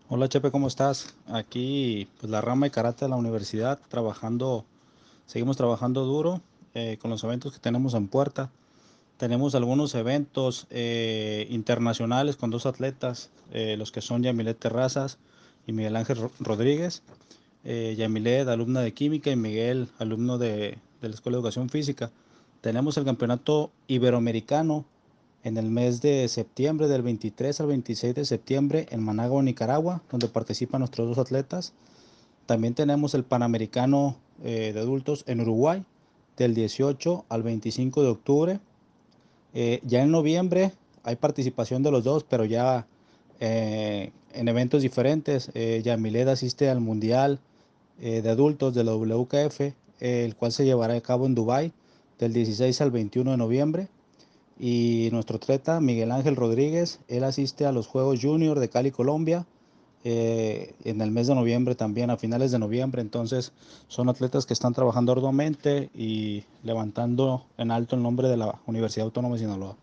Hola Chepe, ¿cómo estás? Aquí, pues la rama de karate de la universidad, seguimos trabajando duro con los eventos que tenemos en puerta. Tenemos algunos eventos internacionales con dos atletas, los que son Yamilet Terrazas y Miguel Ángel Rodríguez. Yamilet, alumna de química, y Miguel, alumno de la Escuela de Educación Física. Tenemos el campeonato iberoamericano en el mes de septiembre, del 23 al 26 de septiembre, en Managua, Nicaragua, donde participan nuestros dos atletas. También tenemos el Panamericano de adultos en Uruguay, del 18 al 25 de octubre. Ya en noviembre hay participación de los dos, pero ya en eventos diferentes. Yamilet asiste al Mundial de Adultos de la WKF, el cual se llevará a cabo en Dubái, del 16 al 21 de noviembre. Y nuestro atleta Miguel Ángel Rodríguez, él asiste a los Juegos Junior de Cali, Colombia, en el mes de noviembre también, a finales de noviembre. Entonces son atletas que están trabajando arduamente y levantando en alto el nombre de la Universidad Autónoma de Sinaloa.